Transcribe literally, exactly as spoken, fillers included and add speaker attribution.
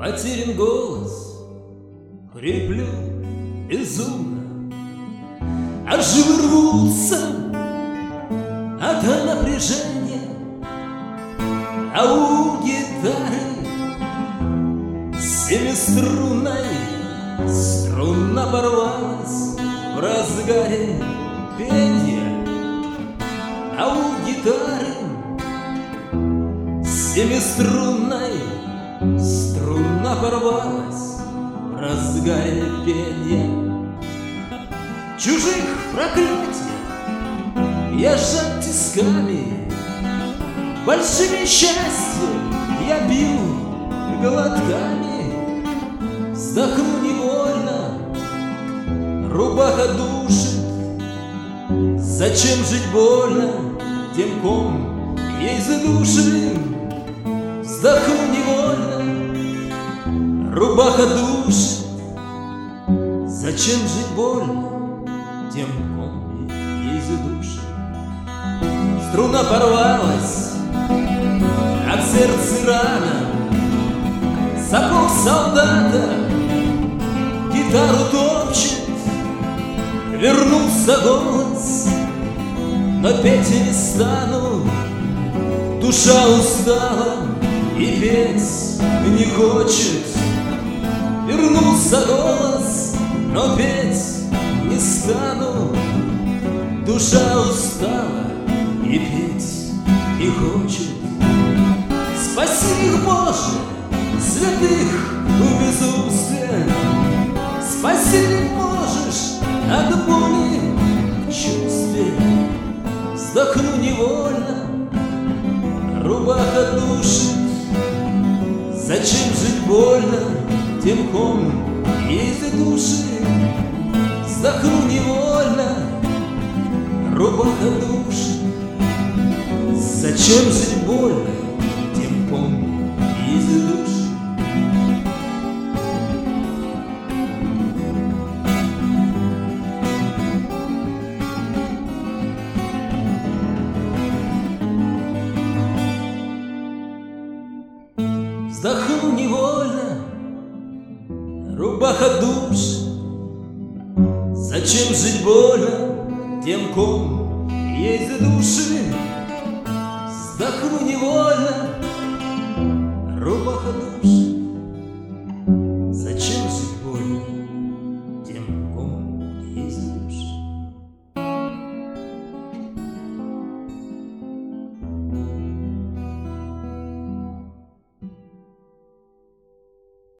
Speaker 1: Материн голос, хриплю безумно, а жилы рвутся от напряжения, а у гитары семиструнной струна порвалась в разгаре пенья, а у гитары семиструнной струна порвалась в разгаре пенья. Чужих проклятий я сжат тисками, большими счастья я бил глотками. Вздохну невольно, рубаха душит. Зачем жить больно тем, ком ей задушим? Вздохну невольно, рубаха душит. Зачем жить больно тем, ком ей задушим? Струна порвалась от сердца рана, сапог солдата гитару топчет. Вернулся голос, но петь не стану. Душа устала и петь не хочет. Вернулся голос, но петь не стану. Душа устала и петь не хочет. Спаси их, Боже, святых в безумстве. Спаси их можешь от боли в чувстве. Вздохну невольно, рубаха душит. Зачем жить больно тем, ком ей задушит? Вздохну невольно, рубаха душит. Зачем жить больно тем, ком ей задушит? Вздохну невольно, рубаха душит. Зачем жить больно тем, ком ей задушит? Вздохну невольно, рубаха душит.